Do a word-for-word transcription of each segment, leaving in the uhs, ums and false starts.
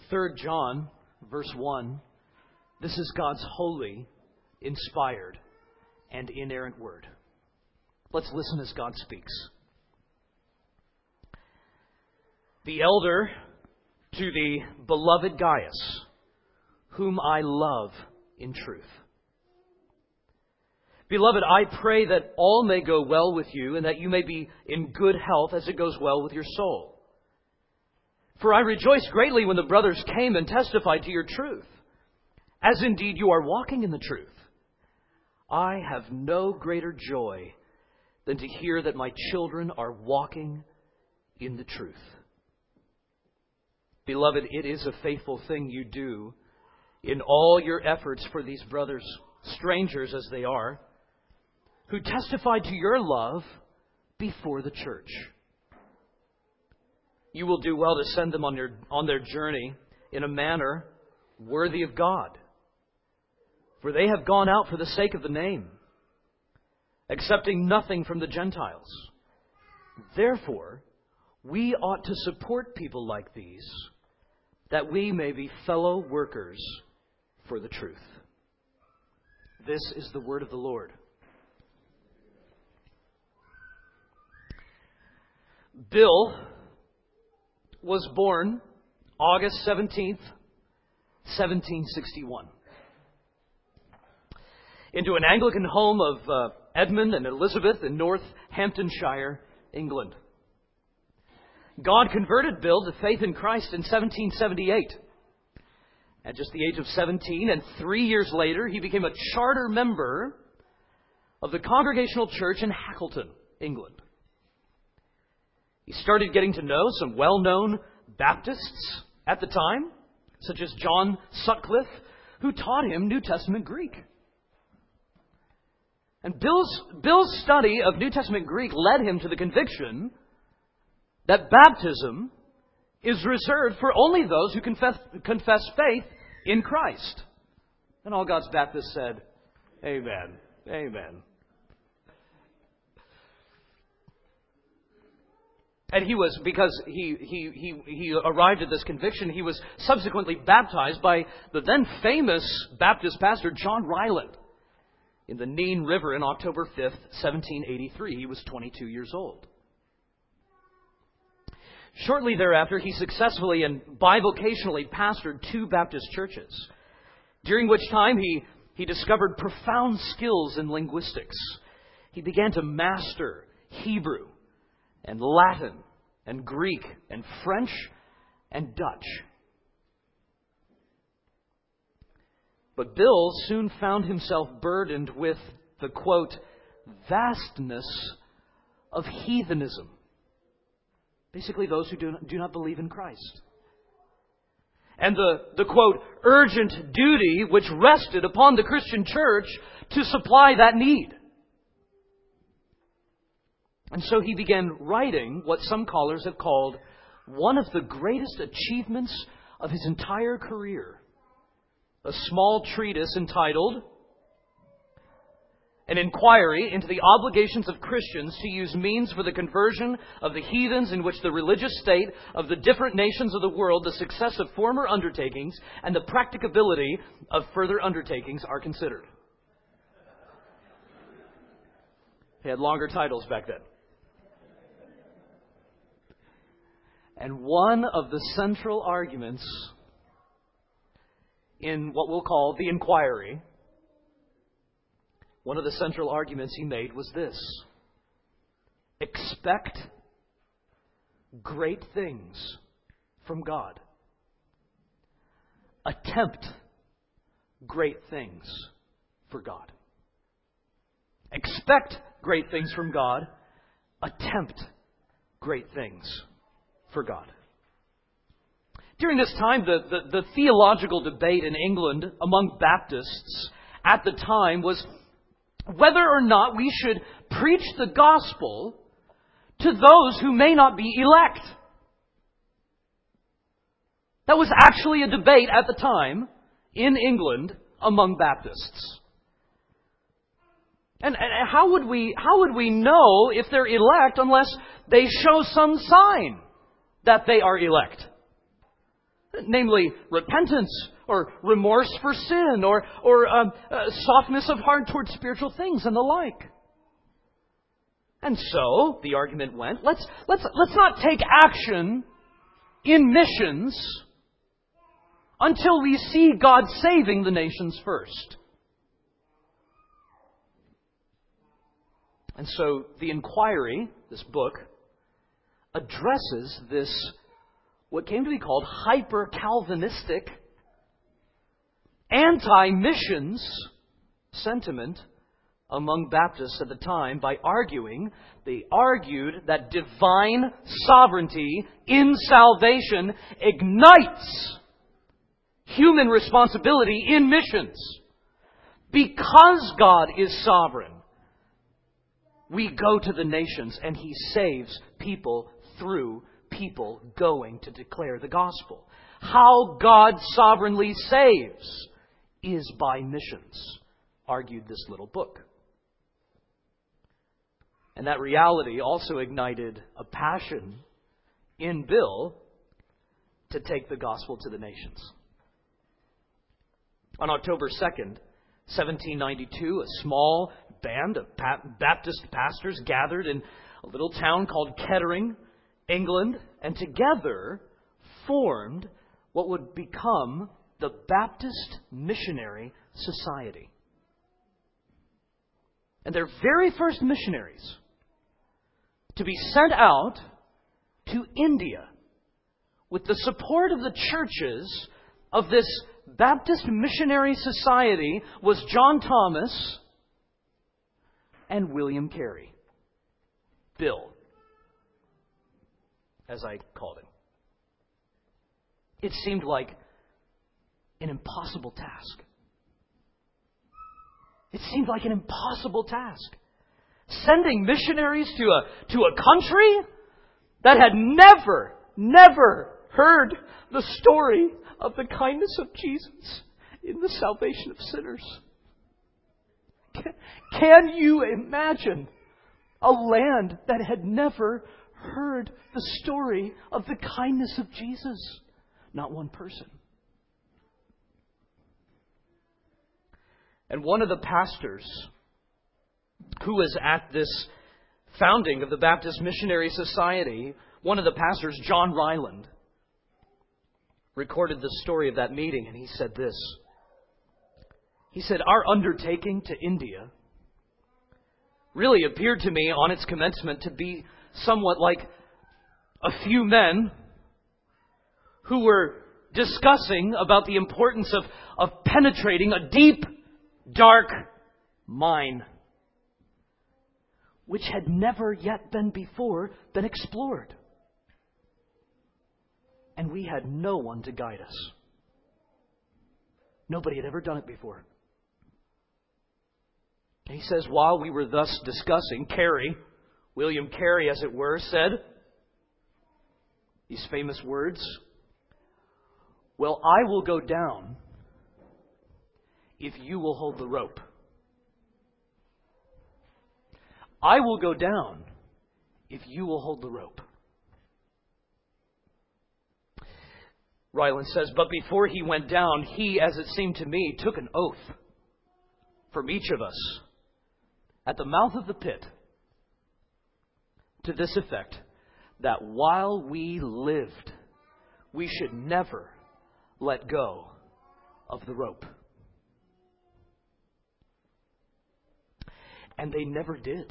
Third John, verse one, this is God's holy, inspired, and inerrant word. Let's listen as God speaks. The elder to the beloved Gaius, whom I love in truth. Beloved, I pray that all may go well with you and that you may be in good health as it goes well with your soul. For I rejoiced greatly when the brothers came and testified to your truth, as indeed you are walking in the truth. I have no greater joy than to hear that my children are walking in the truth. Beloved, it is a faithful thing you do in all your efforts for these brothers, strangers as they are, who testified to your love before the church. You will do well to send them on, your, on their journey in a manner worthy of God, for they have gone out for the sake of the name, accepting nothing from the Gentiles. Therefore, we ought to support people like these, that we may be fellow workers for the truth. This is the word of the Lord. Bill was born August seventeenth, seventeen sixty-one, into an Anglican home of uh, Edmund and Elizabeth in Northamptonshire, England. God converted Bill to faith in Christ in seventeen seventy-eight. At just the age of seventeen, and three years later, he became a charter member of the Congregational Church in Hackleton, England. He started getting to know some well-known Baptists at the time, such as John Sutcliffe, who taught him New Testament Greek. And Bill's, Bill's study of New Testament Greek led him to the conviction that baptism is reserved for only those who confess, confess faith in Christ. And all God's Baptists said, Amen. Amen. And he was, because he, he, he, he arrived at this conviction, he was subsequently baptized by the then famous Baptist pastor John Ryland in the Nene River on October fifth, seventeen eighty-three. He was twenty-two years old. Shortly thereafter, he successfully and bivocationally pastored two Baptist churches, during which time he, he discovered profound skills in linguistics. He began to master Hebrew and Latin and Greek and French and Dutch. But Bill soon found himself burdened with the, quote, vastness of heathenism. Basically, those who do not, do not believe in Christ. And the, the, quote, urgent duty which rested upon the Christian church to supply that need. And so he began writing what some scholars have called one of the greatest achievements of his entire career. A small treatise entitled An Inquiry into the Obligations of Christians to Use Means for the Conversion of the Heathens, in which the religious state of the different nations of the world, the success of former undertakings, and the practicability of further undertakings are considered. He had longer titles back then. And one of the central arguments in what we'll call the Inquiry, one of the central arguments he made was this: expect great things from God. Attempt great things for God. Expect great things from God. Attempt great things for God. During this time, the, the, the theological debate in England among Baptists at the time was whether or not we should preach the gospel to those who may not be elect. That was actually a debate at the time in England among Baptists. And, and how would we how would we know if they're elect unless they show some sign that they are elect? namely repentance or remorse for sin or, or um, uh, softness of heart towards spiritual things and the like. And so, the argument went, let's, let's, let's not take action in missions until we see God saving the nations first. And so the Inquiry, this book, addresses this, what came to be called hyper-Calvinistic, anti-missions sentiment among Baptists at the time by arguing, they argued that divine sovereignty in salvation ignites human responsibility in missions. Because God is sovereign, we go to the nations and He saves people through people going to declare the gospel. How God sovereignly saves is by missions, argued this little book. And that reality also ignited a passion in Bill to take the gospel to the nations. On October second, seventeen ninety-two, a small band of Baptist pastors gathered in a little town called Kettering, England, and together formed what would become the Baptist Missionary Society. And their very first missionaries to be sent out to India with the support of the churches of this Baptist Missionary Society was John Thomas and William Carey. Bill, as I called him. It seemed like an impossible task. It seemed like an impossible task. Sending missionaries to a, to a country that had never, never heard the story of the kindness of Jesus in the salvation of sinners. Can, can you imagine a land that had never heard the story of the kindness of Jesus? Not one person. And one of the pastors who was at this founding of the Baptist Missionary Society, one of the pastors, John Ryland, recorded the story of that meeting, and he said this. He said, "Our undertaking to India really appeared to me on its commencement to be somewhat like a few men who were discussing about the importance of, of penetrating a deep, dark mine, which had never yet been before been explored. And we had no one to guide us. Nobody had ever done it before." And he says, while we were thus discussing, Carey, William Carey, as it were, said these famous words, "Well, I will go down if you will hold the rope. I will go down if you will hold the rope." Ryland says, but before he went down, he, as it seemed to me, took an oath from each of us at the mouth of the pit to this effect, that while we lived, we should never let go of the rope. And they never did.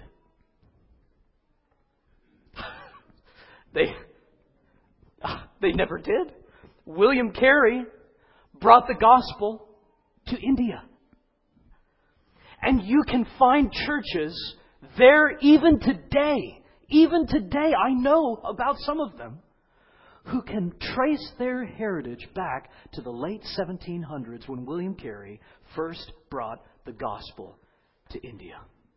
they, they never did. William Carey brought the gospel to India. And you can find churches there even today. Even today, I know about some of them who can trace their heritage back to the late seventeen hundreds when William Carey first brought the gospel to India.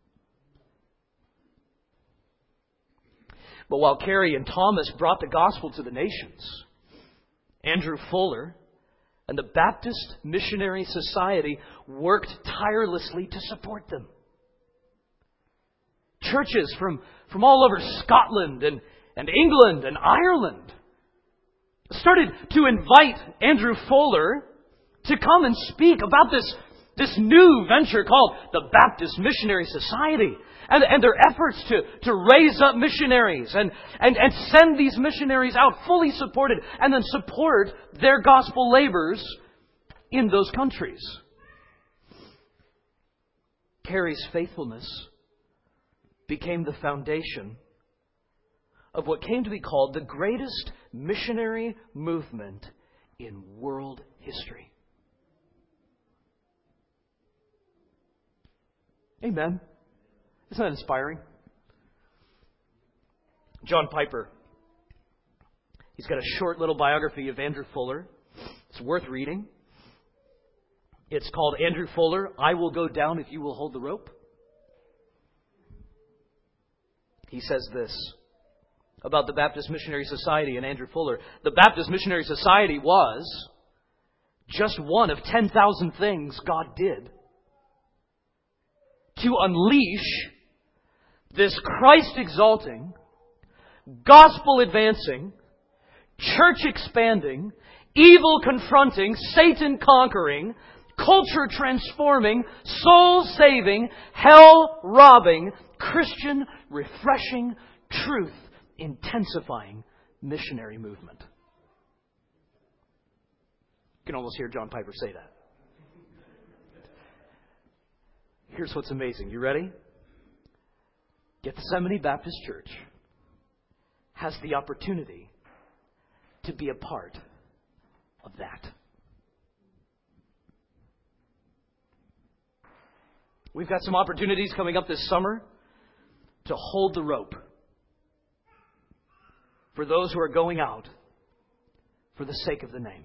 But while Carey and Thomas brought the gospel to the nations, Andrew Fuller and the Baptist Missionary Society worked tirelessly to support them. Churches from, from all over Scotland and, and England and Ireland started to invite Andrew Fuller to come and speak about this, this new venture called the Baptist Missionary Society. And, and their efforts to, to raise up missionaries and, and, and send these missionaries out fully supported and then support their gospel labors in those countries. Carey's faithfulness became the foundation of what came to be called the greatest missionary movement in world history. Amen. Isn't that inspiring? John Piper. He's got a short little biography of Andrew Fuller. It's worth reading. It's called Andrew Fuller, I Will Go Down If You Will Hold the Rope. He says this about the Baptist Missionary Society and Andrew Fuller. The Baptist Missionary Society was just one of ten thousand things God did to unleash this Christ-exalting, gospel-advancing, church-expanding, evil-confronting, Satan-conquering, culture-transforming, soul-saving, hell-robbing, Christian-refreshing, truth-intensifying missionary movement. You can almost hear John Piper say that. Here's what's amazing. You ready? Gethsemane Baptist Church has the opportunity to be a part of that. We've got some opportunities coming up this summer to hold the rope for those who are going out for the sake of the name.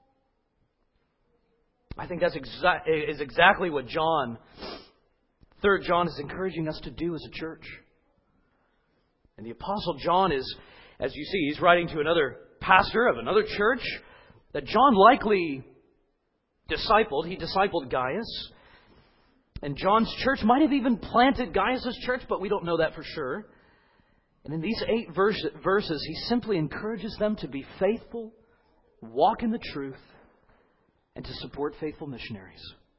I think that's exa- is exactly what John, Third John, is encouraging us to do as a church. And the Apostle John is, as you see, he's writing to another pastor of another church that John likely discipled. He discipled Gaius. And John's church might have even planted Gaius' church, but we don't know that for sure. And in these eight verse, verses, he simply encourages them to be faithful, walk in the truth, and to support faithful missionaries.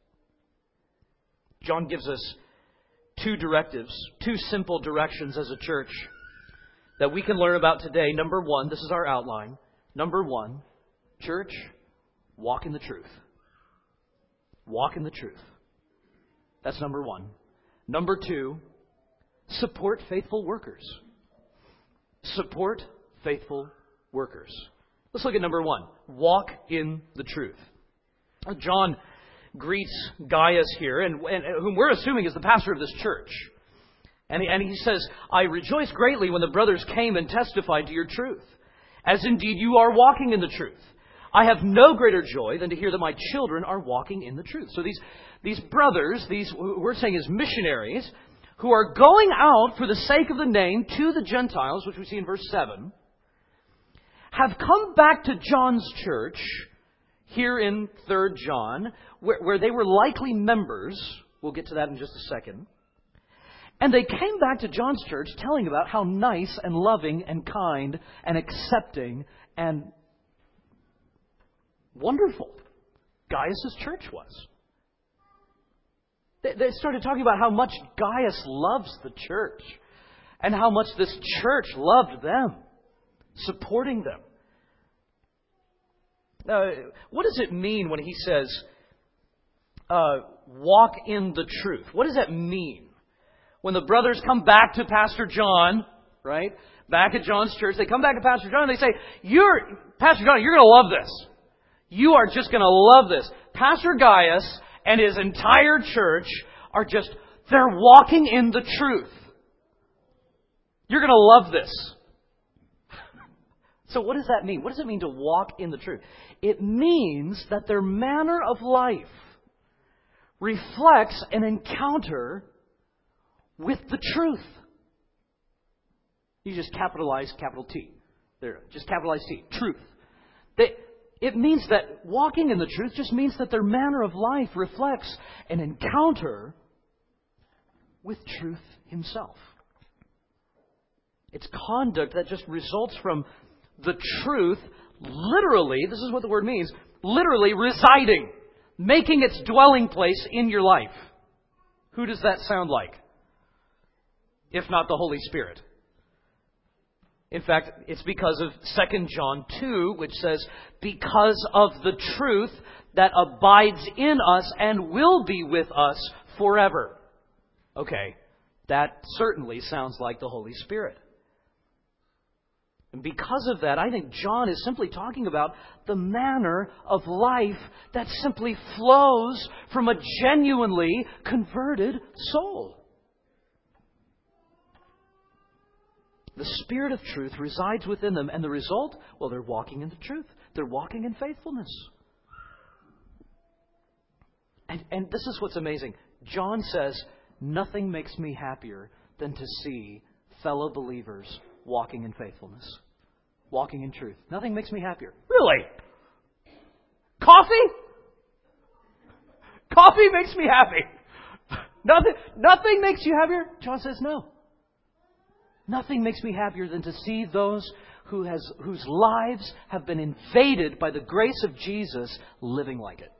John gives us two directives, two simple directions as a church that we can learn about today. Number one, this is our outline. Number one, church, walk in the truth. Walk in the truth. That's number one. Number two, support faithful workers. Support faithful workers. Let's look at number one. Walk in the truth. John greets Gaius here, and, and whom we're assuming is the pastor of this church. And he, and he says, I rejoice greatly when the brothers came and testified to your truth, as indeed you are walking in the truth. I have no greater joy than to hear that my children are walking in the truth. So these, these brothers, these who we're saying as missionaries, who are going out for the sake of the name to the Gentiles, which we see in verse seven, have come back to John's church here in Third John, where, where they were likely members. We'll get to that in just a second. And they came back to John's church telling about how nice and loving and kind and accepting and wonderful Gaius' church was. They, they started talking about how much Gaius loves the church and how much this church loved them, supporting them. Now, what does it mean when he says, uh, walk in the truth? What does that mean? When the brothers come back to Pastor John, right? Back at John's church, they come back to Pastor John and they say, "You're Pastor John, you're going to love this. You are just going to love this. Pastor Gaius and his entire church are just, they're walking in the truth. You're going to love this." So what does that mean? What does it mean to walk in the truth? It means that their manner of life reflects an encounter with the truth. You just capitalize capital T. There, just capitalize T. Truth. They, it means that walking in the truth just means that their manner of life reflects an encounter with truth himself. It's conduct that just results from the truth literally, this is what the word means, literally residing, making its dwelling place in your life. Who does that sound like? If not the Holy Spirit. In fact, it's because of Second John two, which says, because of the truth that abides in us and will be with us forever. Okay, that certainly sounds like the Holy Spirit. And because of that, I think John is simply talking about the manner of life that simply flows from a genuinely converted soul. The Spirit of truth resides within them, and the result, well, they're walking in the truth. They're walking in faithfulness. And, and this is what's amazing. John says, nothing makes me happier than to see fellow believers walking in faithfulness, walking in truth. Nothing makes me happier. Really? Coffee? Coffee makes me happy. Nothing, nothing makes you happier? John says no. Nothing makes me happier than to see those who has, whose lives have been invaded by the grace of Jesus living like it.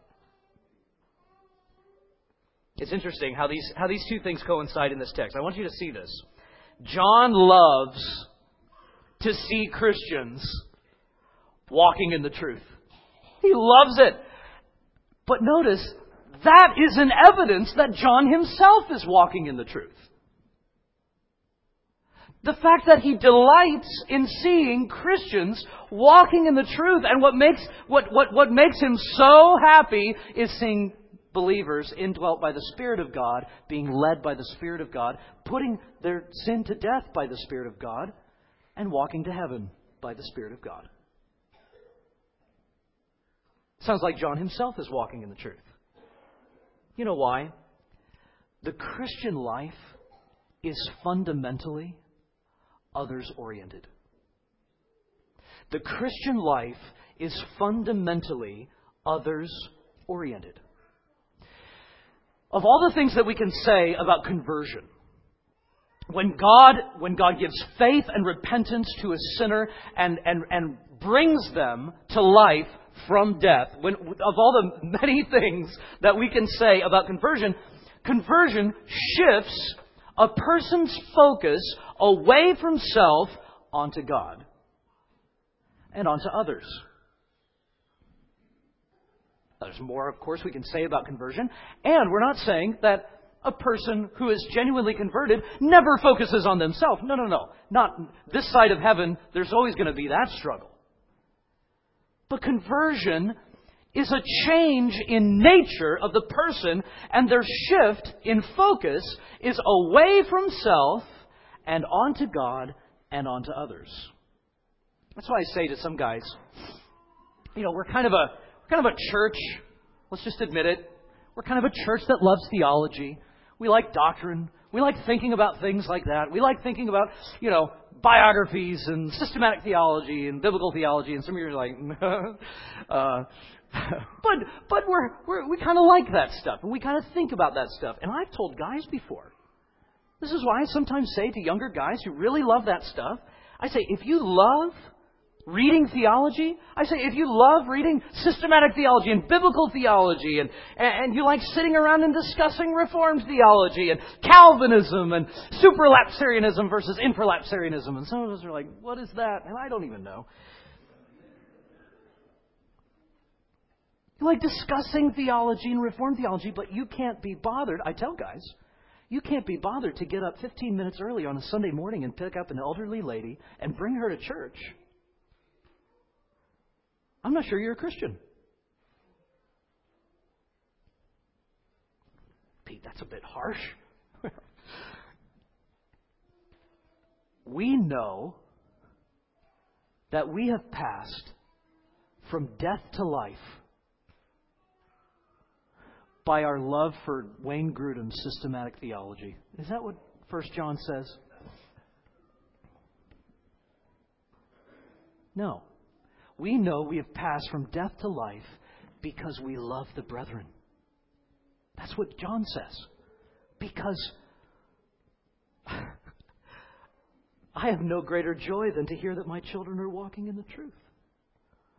It's interesting how these, how these two things coincide in this text. I want you to see this. John loves to see Christians walking in the truth. He loves it. But notice, that is an evidence that John himself is walking in the truth. The fact that he delights in seeing Christians walking in the truth, and what makes what, what, what makes him so happy is seeing believers indwelt by the Spirit of God, being led by the Spirit of God, putting their sin to death by the Spirit of God, and walking to heaven by the Spirit of God. Sounds like John himself is walking in the truth. You know why? The Christian life is fundamentally others-oriented. The Christian life is fundamentally others-oriented. Of all the things that we can say about conversion, when God, when God gives faith and repentance to a sinner and, and, and brings them to life from death, when, of all the many things that we can say about conversion, conversion shifts a person's focus away from self onto God and onto others. There's more, of course, we can say about conversion. And we're not saying that a person who is genuinely converted never focuses on themselves. No, no, no. Not this side of heaven, there's always going to be that struggle. But conversion is a change in nature of the person, and their shift in focus is away from self and onto God and onto others. That's why I say to some guys, you know, we're kind of a we're kind of a church, let's just admit it. We're kind of a church that loves theology. We like doctrine. We like thinking about things like that. We like thinking about, you know, biographies and systematic theology and biblical theology. And some of you are like, uh, but but we're, we're we kind of like that stuff, and we kind of think about that stuff. And I've told guys before, this is why I sometimes say to younger guys who really love that stuff, I say, if you love reading theology, I say, if you love reading systematic theology and biblical theology, and, and you like sitting around and discussing Reformed theology and Calvinism and supralapsarianism versus infralapsarianism, and some of us are like, what is that? And I don't even know. You like discussing theology and Reformed theology, but you can't be bothered. I tell guys, you can't be bothered to get up fifteen minutes early on a Sunday morning and pick up an elderly lady and bring her to church. I'm not sure you're a Christian. Pete, that's a bit harsh. We know that we have passed from death to life by our love for Wayne Grudem's systematic theology. Is that what First John says? No. We know we have passed from death to life because we love the brethren. That's what John says. Because I have no greater joy than to hear that my children are walking in the truth.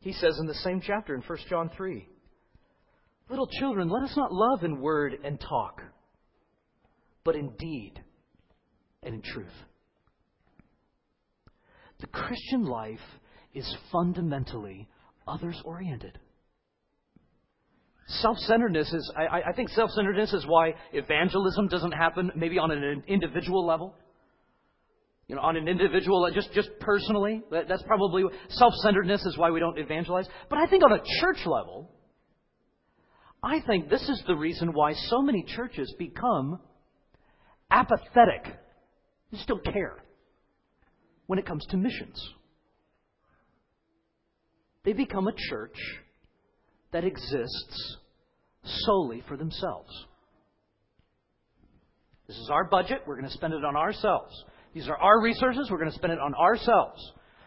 He says in the same chapter in First John three, little children, let us not love in word and talk, but in deed and in truth. The Christian life is fundamentally others-oriented. Self-centeredness is, I, I think self-centeredness is why evangelism doesn't happen maybe on an individual level. You know, on an individual, just, just personally. That, that's probably, self-centeredness is why we don't evangelize. But I think on a church level, I think this is the reason why so many churches become apathetic. They just don't care when it comes to missions. They become a church that exists solely for themselves. This is our budget. We're going to spend it on ourselves. These are our resources. We're going to spend it on ourselves.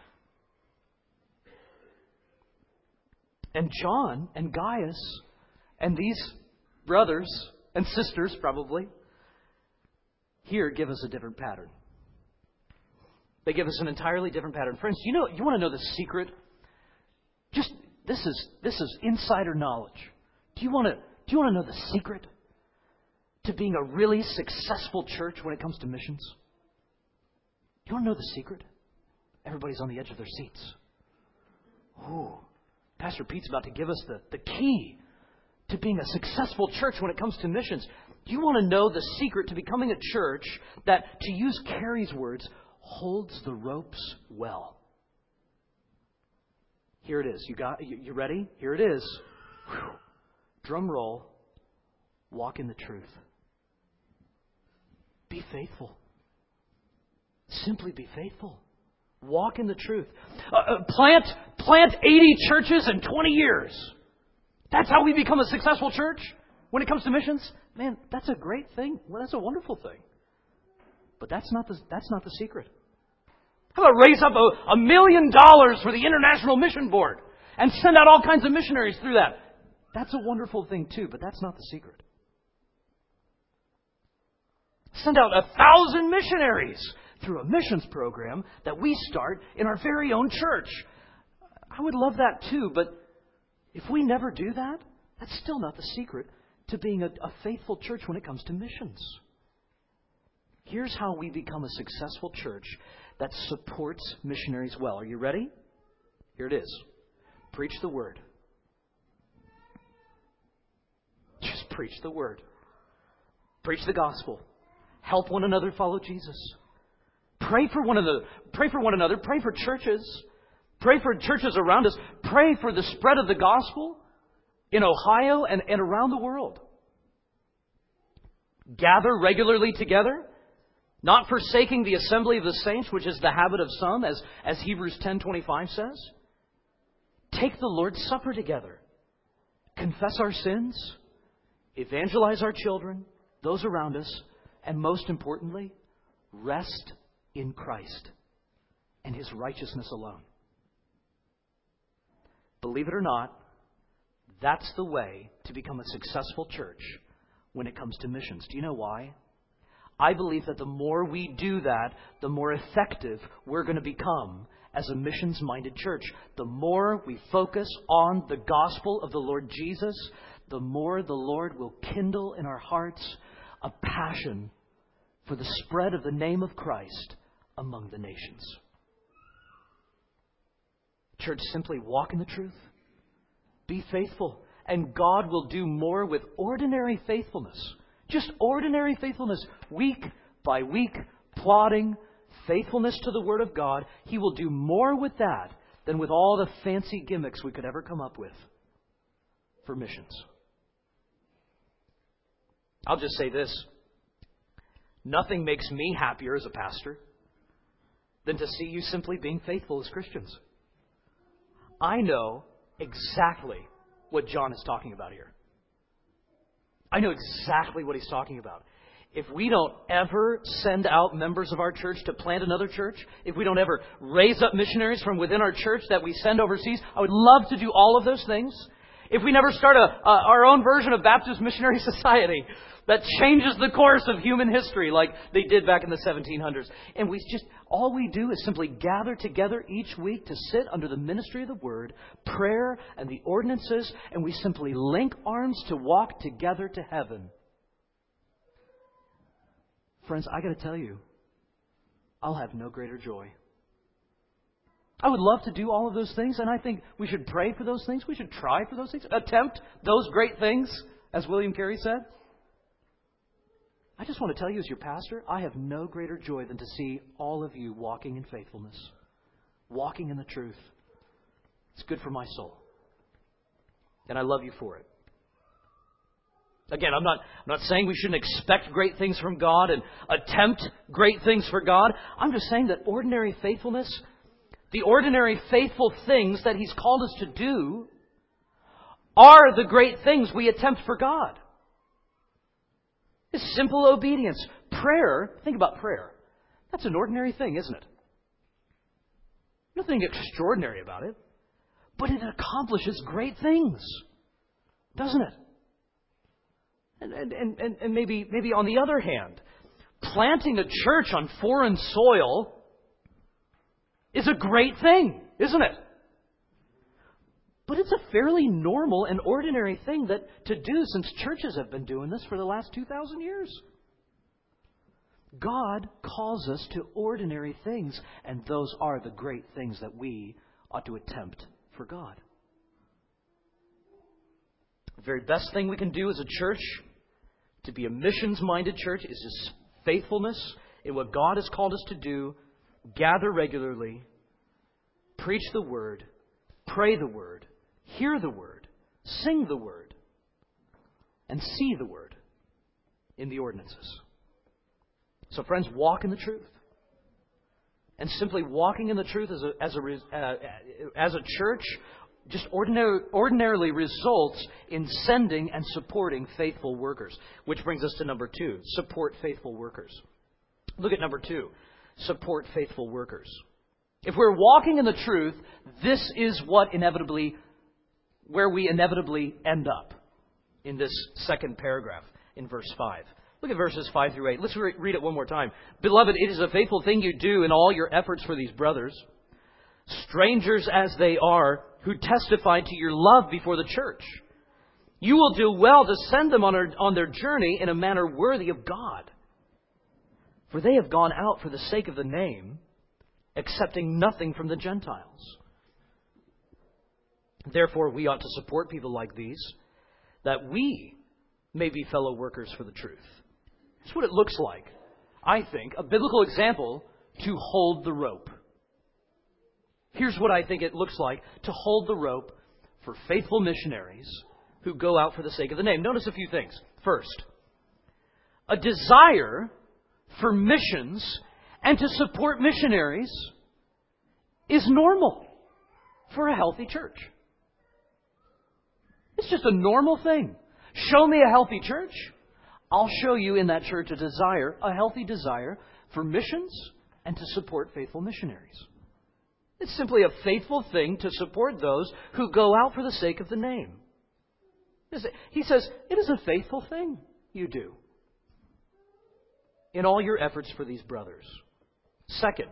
And John and Gaius and these brothers and sisters probably here give us a different pattern. They give us an entirely different pattern. Friends, you know, you want to know the secret? Just This is this is insider knowledge. Do you want to do you want to know the secret to being a really successful church when it comes to missions? You want to know the secret? Everybody's on the edge of their seats. Ooh, Pastor Pete's about to give us the, the key to being a successful church when it comes to missions. Do you want to know the secret to becoming a church that, to use Carrie's words, holds the ropes well? Here it is. You got? You, you ready? Here it is. Whew. Drum roll. Walk in the truth. Be faithful. Simply be faithful. Walk in the truth. Uh, uh, plant plant eighty churches in twenty years. That's how we become a successful church when it comes to missions. Man, that's a great thing. Well, that's a wonderful thing. But that's not the that's not the secret. How about raise up a, a million dollars for the International Mission Board and send out all kinds of missionaries through that? That's a wonderful thing too, but that's not the secret. Send out a thousand missionaries through a missions program that we start in our very own church. I would love that too, but if we never do that, that's still not the secret to being a, a faithful church when it comes to missions. Here's how we become a successful church that supports missionaries well. Are you ready? Here it is. Preach the word. Just preach the word. Preach the gospel. Help one another follow Jesus. Pray for one another. Pray for one another. Pray for churches. Pray for churches around us. Pray for the spread of the gospel in Ohio and, and around the world. Gather regularly together, not forsaking the assembly of the saints, which is the habit of some, as, as Hebrews ten twenty-five says. Take the Lord's Supper together. Confess our sins. Evangelize our children, those around us, and most importantly, rest in Christ and His righteousness alone. Believe it or not, that's the way to become a successful church when it comes to missions. Do you know why? I believe that the more we do that, the more effective we're going to become as a missions-minded church. The more we focus on the gospel of the Lord Jesus, the more the Lord will kindle in our hearts a passion for the spread of the name of Christ among the nations. Church, simply walk in the truth. Be faithful. And God will do more with ordinary faithfulness. Just ordinary faithfulness. Week by week, plodding, faithfulness to the Word of God. He will do more with that than with all the fancy gimmicks we could ever come up with for missions. I'll just say this. Nothing makes me happier as a pastor than to see you simply being faithful as Christians. I know exactly what John is talking about here. I know exactly what he's talking about. If we don't ever send out members of our church to plant another church, if we don't ever raise up missionaries from within our church that we send overseas, I would love to do all of those things. If we never start a, a, our own version of Baptist Missionary Society, that changes the course of human history like they did back in the seventeen hundreds. And we just, all we do is simply gather together each week to sit under the ministry of the Word, prayer, and the ordinances, and we simply link arms to walk together to heaven. Friends, I got to tell you, I'll have no greater joy. I would love to do all of those things, and I think we should pray for those things. We should try for those things. Attempt those great things, as William Carey said. I just want to tell you as your pastor, I have no greater joy than to see all of you walking in faithfulness, walking in the truth. It's good for my soul. And I love you for it. Again, I'm not, I'm not saying we shouldn't expect great things from God and attempt great things for God. I'm just saying that ordinary faithfulness, the ordinary faithful things that He's called us to do, are the great things we attempt for God. It's simple obedience. Prayer, think about prayer. That's an ordinary thing, isn't it? Nothing extraordinary about it. But it accomplishes great things, doesn't it? And, and, and, and maybe, maybe on the other hand, planting a church on foreign soil is a great thing, isn't it? But it's a fairly normal and ordinary thing that to do since churches have been doing this for the last two thousand years. God calls us to ordinary things, and those are the great things that we ought to attempt for God. The very best thing we can do as a church, to be a missions-minded church, is just faithfulness in what God has called us to do, gather regularly, preach the Word, pray the Word, hear the Word, sing the Word, and see the Word in the ordinances. So friends, walk in the truth. And simply walking in the truth as a, as a, uh, as a church just ordinary, ordinarily results in sending and supporting faithful workers. Which brings us to number two, support faithful workers. Look at number two, support faithful workers. If we're walking in the truth, this is what inevitably, where we inevitably end up in this second paragraph in verse five. Look at verses five through eight. Let's re- read it one more time. Beloved, it is a faithful thing you do in all your efforts for these brothers, strangers as they are, who testify to your love before the church. You will do well to send them on, our, on their journey in a manner worthy of God. For they have gone out for the sake of the name, accepting nothing from the Gentiles. Therefore, we ought to support people like these, that we may be fellow workers for the truth. That's what it looks like, I think, a biblical example to hold the rope. Here's what I think it looks like to hold the rope for faithful missionaries who go out for the sake of the name. Notice a few things. First, a desire for missions and to support missionaries is normal for a healthy church. It's just a normal thing. Show me a healthy church. I'll show you in that church a desire, a healthy desire for missions and to support faithful missionaries. It's simply a faithful thing to support those who go out for the sake of the name. He says, it is a faithful thing you do in all your efforts for these brothers. Second,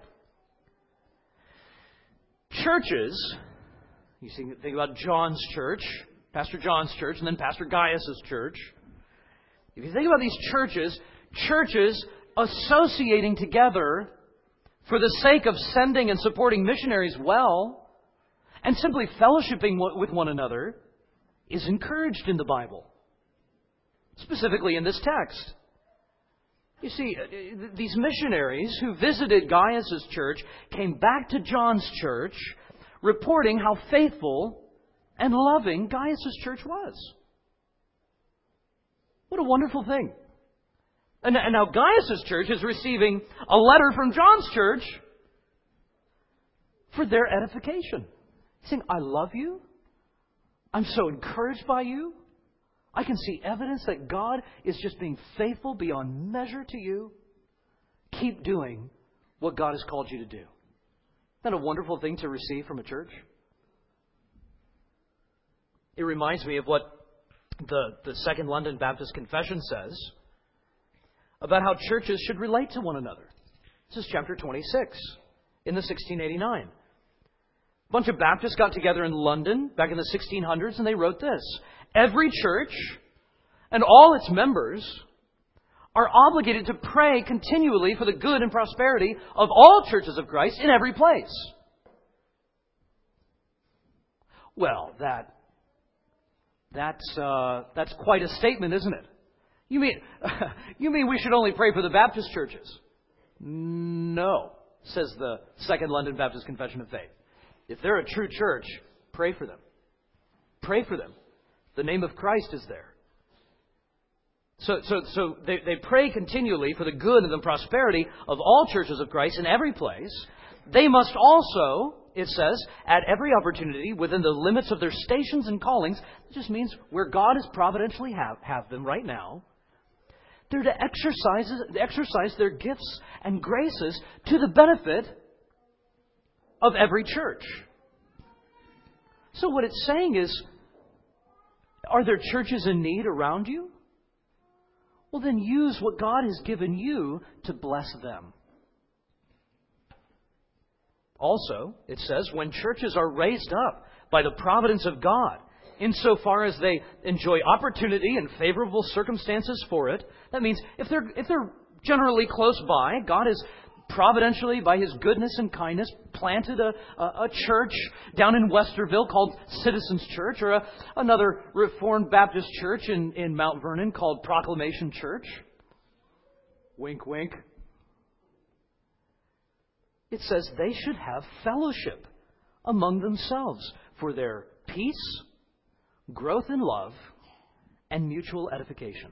churches, you see, think about John's church, Pastor John's church, and then Pastor Gaius' church. If you think about these churches, churches associating together for the sake of sending and supporting missionaries well, and simply fellowshipping with one another, is encouraged in the Bible. Specifically in this text. You see, these missionaries who visited Gaius' church came back to John's church, reporting how faithful and loving Gaius' church was. What a wonderful thing. And now Gaius' church is receiving a letter from John's church for their edification. He's saying, I love you. I'm so encouraged by you. I can see evidence that God is just being faithful beyond measure to you. Keep doing what God has called you to do. Isn't that a wonderful thing to receive from a church? It reminds me of what the, the Second London Baptist Confession says about how churches should relate to one another. This is chapter twenty-six in the sixteen eighty-nine. A bunch of Baptists got together in London back in the sixteen hundreds and they wrote this: every church and all its members are obligated to pray continually for the good and prosperity of all churches of Christ in every place. Well, that that's uh, that's quite a statement, isn't it? You mean you mean we should only pray for the Baptist churches? No, says the Second London Baptist Confession of Faith. If they're a true church, pray for them. Pray for them. The name of Christ is there. So, so, so they, they pray continually for the good and the prosperity of all churches of Christ in every place. They must also, it says, at every opportunity, within the limits of their stations and callings, it just means where God has providentially have, have them right now, they're to exercise, exercise their gifts and graces to the benefit of every church. So what it's saying is, are there churches in need around you? Well, then use what God has given you to bless them. Also, it says, when churches are raised up by the providence of God, insofar as they enjoy opportunity and favorable circumstances for it, that means if they're if they're generally close by, God has providentially, by His goodness and kindness, planted a, a, a church down in Westerville called Citizens Church, or a, another Reformed Baptist church in, in Mount Vernon called Proclamation Church. Wink, wink. It says they should have fellowship among themselves for their peace, growth in love, and mutual edification.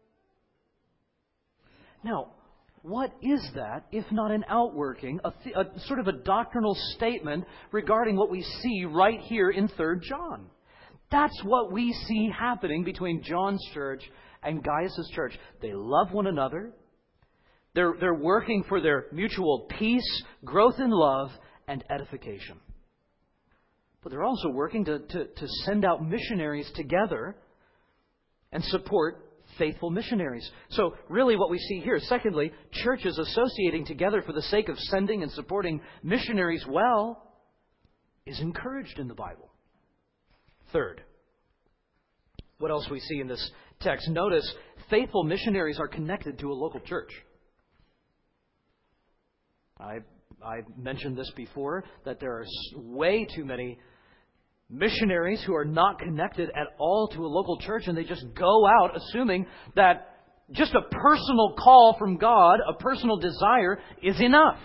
Now, what is that if not an outworking, a, th- a sort of a doctrinal statement regarding what we see right here in Third John? That's what we see happening between John's church and Gaius' church. They love one another. They're, they're working for their mutual peace, growth in love, and edification. But they're also working to, to, to send out missionaries together and support faithful missionaries. So really what we see here, secondly, churches associating together for the sake of sending and supporting missionaries well is encouraged in the Bible. Third, what else we see in this text? Notice, faithful missionaries are connected to a local church. I I've mentioned this before, that there are way too many missionaries who are not connected at all to a local church, and they just go out assuming that just a personal call from God, a personal desire, is enough.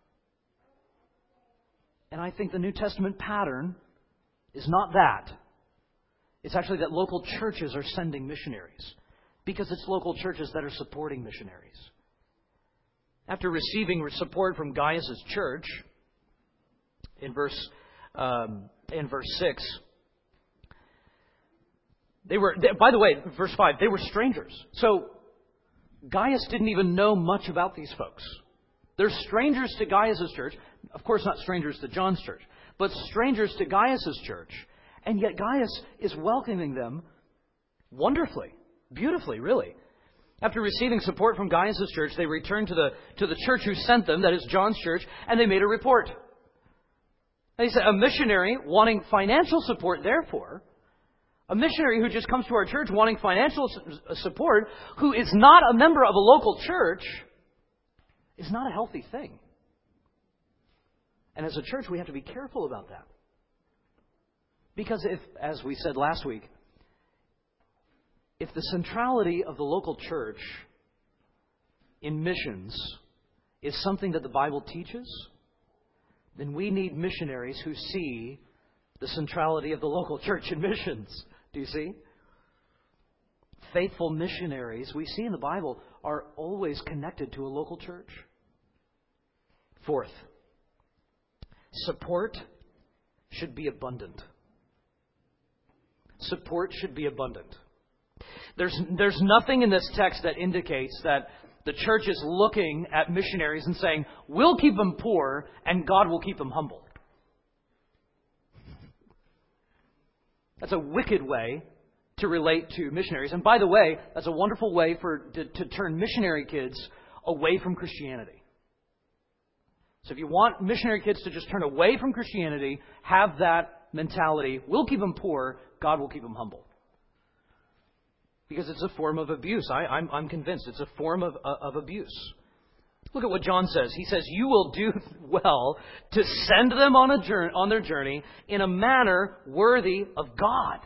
And I think the New Testament pattern is not that. It's actually that local churches are sending missionaries, because it's local churches that are supporting missionaries. After receiving support from Gaius' church, in verse um, in verse six, they were. They, by the way, verse five, they were strangers. So Gaius didn't even know much about these folks. They're strangers to Gaius' church. Of course, not strangers to John's church, but strangers to Gaius' church. And yet Gaius is welcoming them wonderfully, beautifully, really. After receiving support from Gaius' church, they returned to the to the church who sent them, that is John's church, and they made a report. And he said, a missionary wanting financial support, therefore, a missionary who just comes to our church wanting financial support, who is not a member of a local church, is not a healthy thing. And as a church, we have to be careful about that. Because if, as we said last week, if the centrality of the local church in missions is something that the Bible teaches, then we need missionaries who see the centrality of the local church in missions. Do you see? Faithful missionaries, we see in the Bible, are always connected to a local church. Fourth, support should be abundant. Support should be abundant. There's, there's nothing in this text that indicates that the church is looking at missionaries and saying, we'll keep them poor and God will keep them humble. That's a wicked way to relate to missionaries. And by the way, that's a wonderful way for to, to turn missionary kids away from Christianity. So if you want missionary kids to just turn away from Christianity, have that mentality. We'll keep them poor. God will keep them humble. Because it's a form of abuse. I, I'm, I'm convinced it's a form of, of abuse. Look at what John says. He says, you will do well to send them on, a journey, on their journey in a manner worthy of God.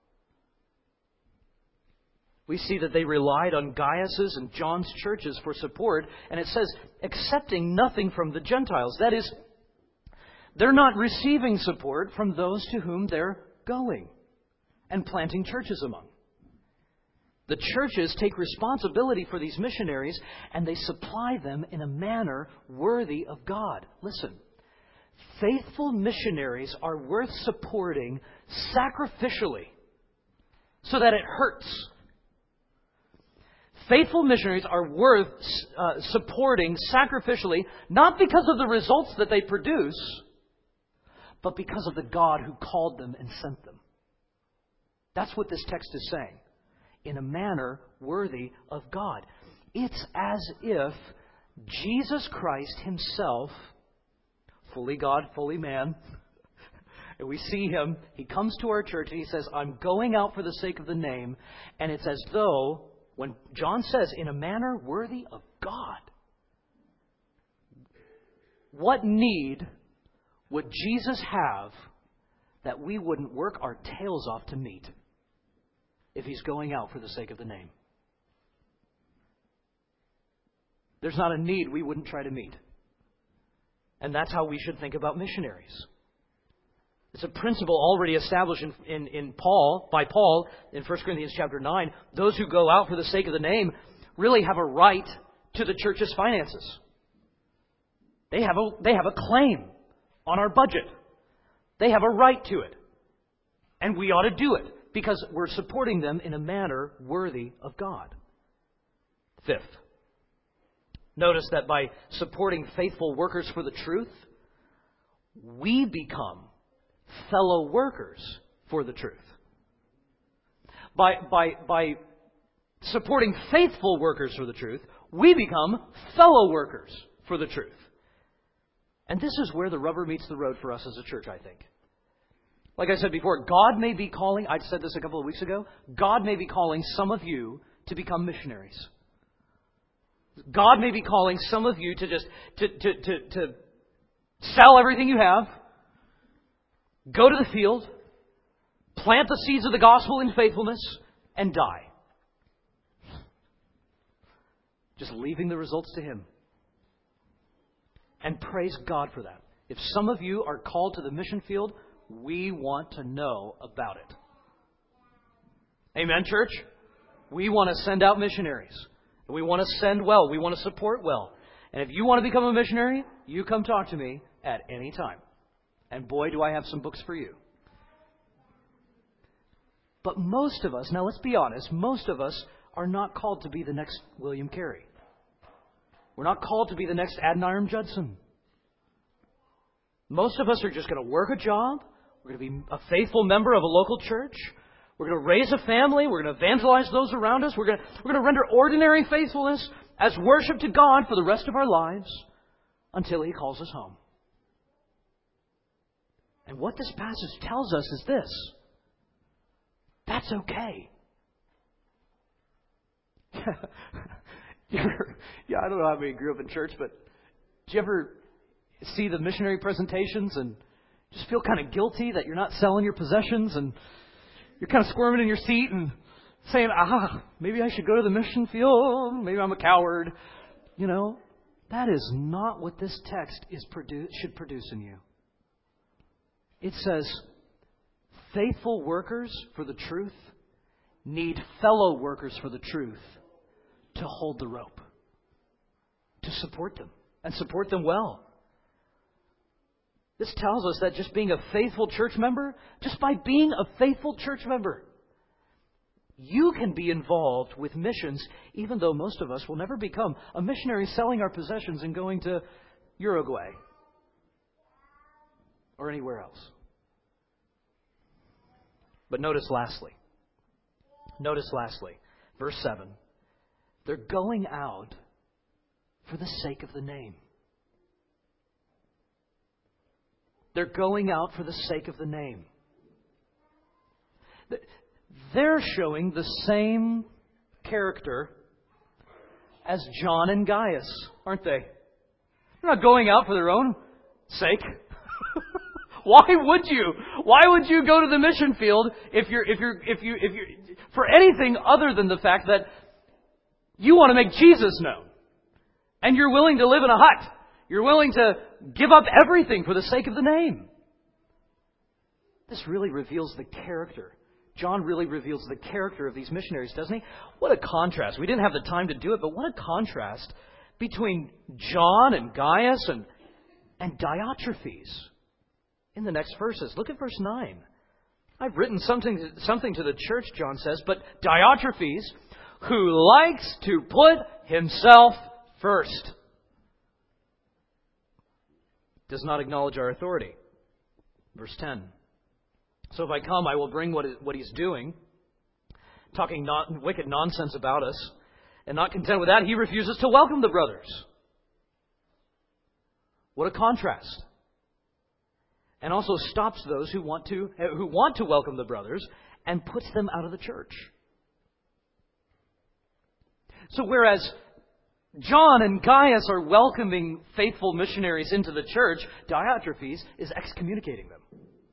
We see that they relied on Gaius's and John's churches for support. And it says, accepting nothing from the Gentiles. That is, they're not receiving support from those to whom they're going and planting churches among. The churches take responsibility for these missionaries and they supply them in a manner worthy of God. Listen, faithful missionaries are worth supporting sacrificially so that it hurts. Faithful missionaries are worth uh, supporting sacrificially, not because of the results that they produce, but because of the God who called them and sent them. That's what this text is saying. In a manner worthy of God. It's as if Jesus Christ Himself, fully God, fully man, and we see Him, He comes to our church and He says, I'm going out for the sake of the name. And it's as though, when John says, in a manner worthy of God, what need would Jesus have that we wouldn't work our tails off to meet if He's going out for the sake of the name? There's not a need we wouldn't try to meet. And that's how we should think about missionaries. It's a principle already established in, in, in Paul, by Paul in First Corinthians chapter nine. Those who go out for the sake of the name really have a right to the church's finances. They have a, they have a claim on our budget. They have a right to it. And we ought to do it because we're supporting them in a manner worthy of God. Fifth, notice that by supporting faithful workers for the truth, we become fellow workers for the truth. By, by, by supporting faithful workers for the truth, we become fellow workers for the truth. And this is where the rubber meets the road for us as a church, I think. Like I said before, God may be calling, I said this a couple of weeks ago, God may be calling some of you to become missionaries. God may be calling some of you to just, to, to, to, to sell everything you have, go to the field, plant the seeds of the gospel in faithfulness, and die. Just leaving the results to Him. And praise God for that. If some of you are called to the mission field, we want to know about it. Amen, church? We want to send out missionaries. We want to send well. We want to support well. And if you want to become a missionary, you come talk to me at any time. And boy, do I have some books for you. But most of us, now let's be honest, most of us are not called to be the next William Carey. We're not called to be the next Adoniram Judson. Most of us are just going to work a job. We're going to be a faithful member of a local church. We're going to raise a family. We're going to evangelize those around us. We're going to, we're going to render ordinary faithfulness as worship to God for the rest of our lives until He calls us home. And what this passage tells us is this. That's okay. yeah, I don't know how many grew up in church, but did you ever see the missionary presentations and just feel kind of guilty that you're not selling your possessions and you're kind of squirming in your seat and saying, ah, maybe I should go to the mission field. Maybe I'm a coward. You know, that is not what this text is produ- should produce in you. It says, faithful workers for the truth need fellow workers for the truth to hold the rope, to support them, and support them well. This tells us that just being a faithful church member, just by being a faithful church member, you can be involved with missions, even though most of us will never become a missionary selling our possessions and going to Uruguay or anywhere else. But notice lastly, Notice lastly, verse seven. They're going out for the sake of the name. They're going out for the sake of the name. They're showing the same character as John and Gaius, aren't they? They're not going out for their own sake. Why would you? Why would you go to the mission field if you're if you're if you if you for anything other than the fact that you want to make Jesus known, and you're willing to live in a hut? You're willing to give up everything for the sake of the name. This really reveals the character. John really reveals the character of these missionaries, doesn't he? What a contrast. We didn't have the time to do it, but what a contrast between John and Gaius and, and Diotrephes in the next verses. Look at verse nine. I've written something, something to the church, John says, but Diotrephes, who likes to put himself first, does not acknowledge our authority. Verse ten. So if I come, I will bring what, is, what he's doing, talking not, wicked nonsense about us. And not content with that, he refuses to welcome the brothers. What a contrast. And also stops those who want to, who want to welcome the brothers and puts them out of the church. So whereas John and Gaius are welcoming faithful missionaries into the church, Diotrephes is excommunicating them.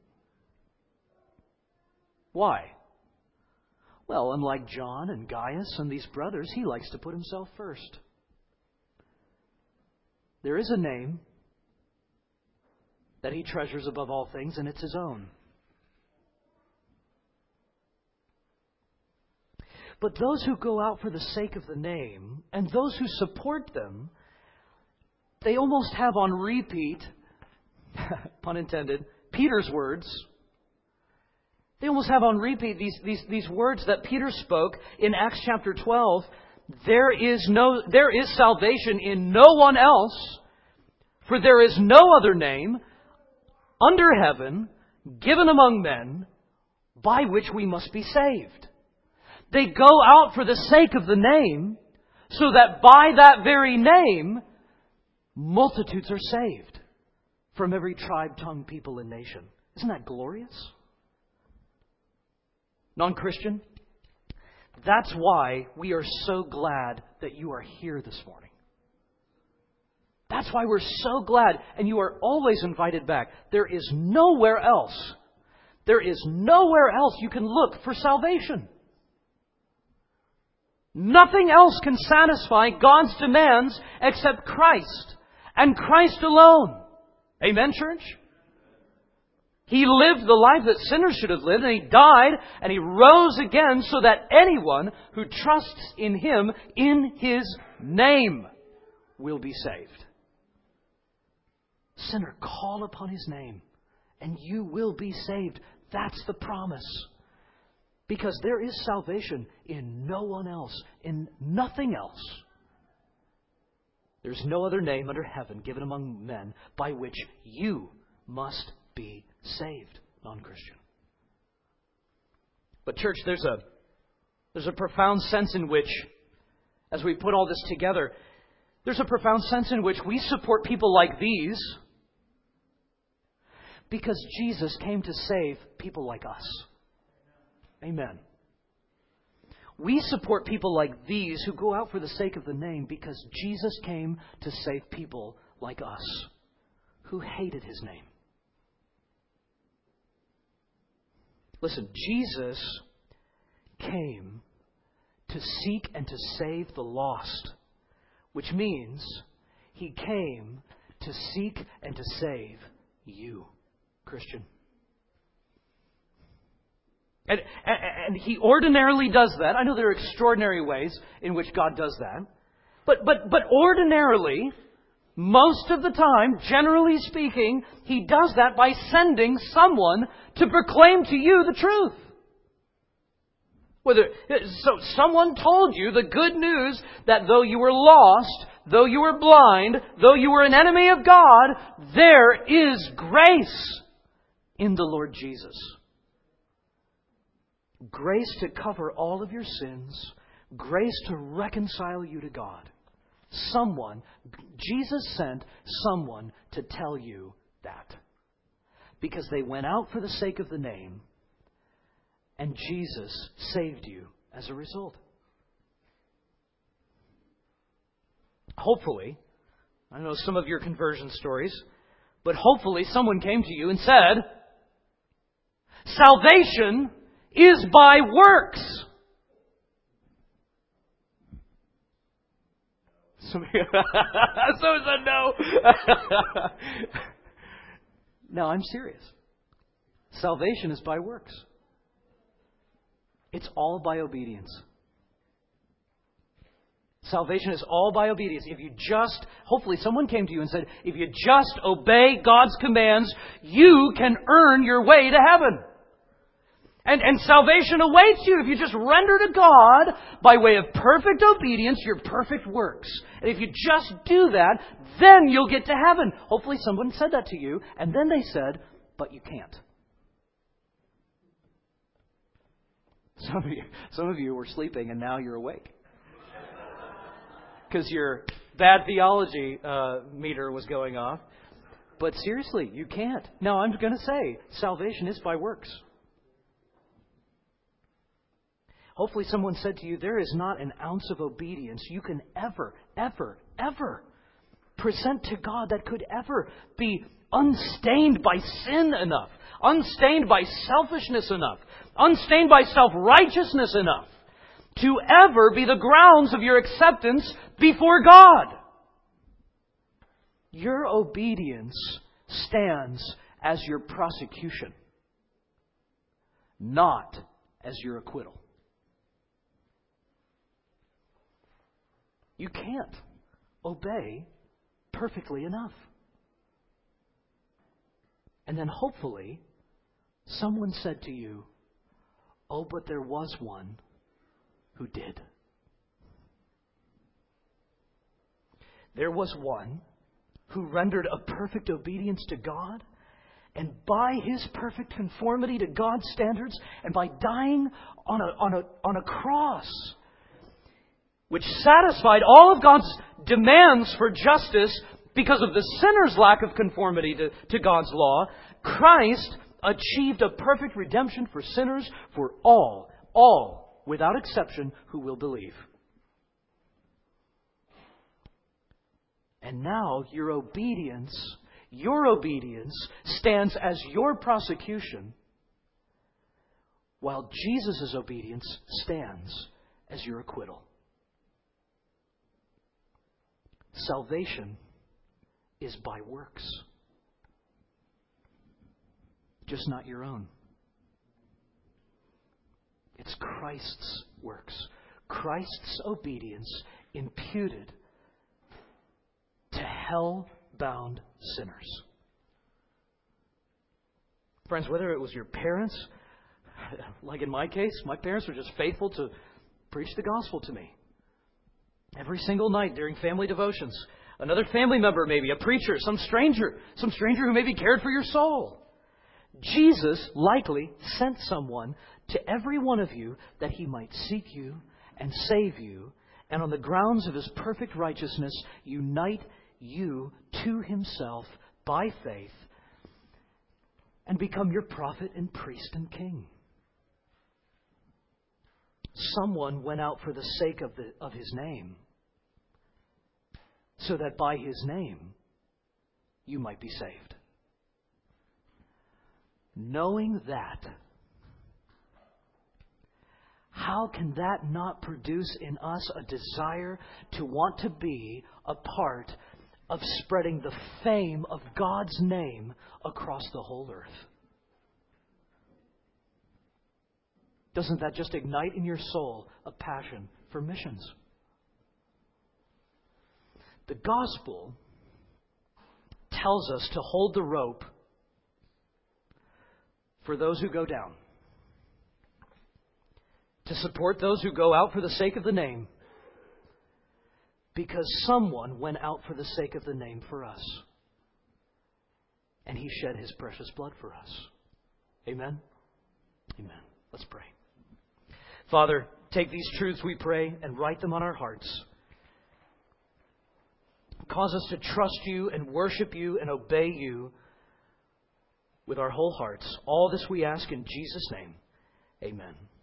Why? Well, unlike John and Gaius and these brothers, he likes to put himself first. There is a name that he treasures above all things, and it's his own. But those who go out for the sake of the name, and those who support them, they almost have on repeat, pun intended, Peter's words. They almost have on repeat these, these, these words that Peter spoke in Acts chapter twelve. There is no, there is salvation in no one else, for there is no other name under heaven given among men by which we must be saved. They go out for the sake of the name, so that by that very name, multitudes are saved from every tribe, tongue, people, and nation. Isn't that glorious? Non-Christian, that's why we are so glad that you are here this morning. That's why we're so glad, and you are always invited back. There is nowhere else, there is nowhere else you can look for salvation. Nothing else can satisfy God's demands except Christ, and Christ alone. Amen, church? He lived the life that sinners should have lived, and He died, and He rose again so that anyone who trusts in Him, in His name, will be saved. Sinner, call upon His name, and you will be saved. That's the promise. Because there is salvation in no one else, in nothing else. There's no other name under heaven given among men by which you must be saved, non-Christian. But church, there's a there's a profound sense in which, as we put all this together, there's a profound sense in which we support people like these because Jesus came to save people like us. Amen. We support people like these who go out for the sake of the name because Jesus came to save people like us who hated His name. Listen, Jesus came to seek and to save the lost, which means He came to seek and to save you, Christian. And, and, and He ordinarily does that. I know there are extraordinary ways in which God does that. But, but, but ordinarily, most of the time, generally speaking, He does that by sending someone to proclaim to you the truth. Whether so someone told you the good news that though you were lost, though you were blind, though you were an enemy of God, there is grace in the Lord Jesus. grace to cover all of your sins, grace to reconcile you to God. Someone, Jesus sent someone to tell you that. Because they went out for the sake of the name, and Jesus saved you as a result. Hopefully, I know some of your conversion stories, but hopefully someone came to you and said, salvation is by works. Some said no. No, I'm serious. Salvation is by works. It's all by obedience. Salvation is all by obedience. If you just, hopefully someone came to you and said, if you just obey God's commands, you can earn your way to heaven. And, and salvation awaits you if you just render to God by way of perfect obedience your perfect works. And if you just do that, then you'll get to heaven. Hopefully someone said that to you, and then they said, but you can't. Some of you, some of you were sleeping and now you're awake. Because your bad theology uh, meter was going off. But seriously, you can't. No, I'm going to say, salvation is by works. Hopefully someone said to you, there is not an ounce of obedience you can ever, ever, ever present to God that could ever be unstained by sin enough, unstained by selfishness enough, unstained by self-righteousness enough to ever be the grounds of your acceptance before God. Your obedience stands as your prosecution, not as your acquittal. You can't obey perfectly enough. And then hopefully, someone said to you, oh, but there was one who did. There was one who rendered a perfect obedience to God, and by his perfect conformity to God's standards, and by dying on a, on a, on a cross, which satisfied all of God's demands for justice because of the sinner's lack of conformity to, to God's law, Christ achieved a perfect redemption for sinners, for all, all, without exception, who will believe. And now your obedience, your obedience stands as your prosecution, while Jesus' obedience stands as your acquittal. Salvation is by works, just not your own. It's Christ's works, Christ's obedience imputed to hell-bound sinners. Friends, whether it was your parents, like in my case, my parents were just faithful to preach the gospel to me. Every single night during family devotions. Another family member maybe, a preacher, some stranger, some stranger who maybe cared for your soul. Jesus likely sent someone to every one of you that he might seek you and save you, and on the grounds of his perfect righteousness, unite you to himself by faith and become your prophet and priest and king. Someone went out for the sake of, the, of his name, so that by his name you might be saved. Knowing that, how can that not produce in us a desire to want to be a part of spreading the fame of God's name across the whole earth? Doesn't that just ignite in your soul a passion for missions? The gospel tells us to hold the rope for those who go down, to support those who go out for the sake of the name, because someone went out for the sake of the name for us, and he shed his precious blood for us. Amen? Amen. Let's pray. Father, take these truths, we pray, and write them on our hearts. Cause us to trust you and worship you and obey you with our whole hearts. All this we ask in Jesus' name. Amen.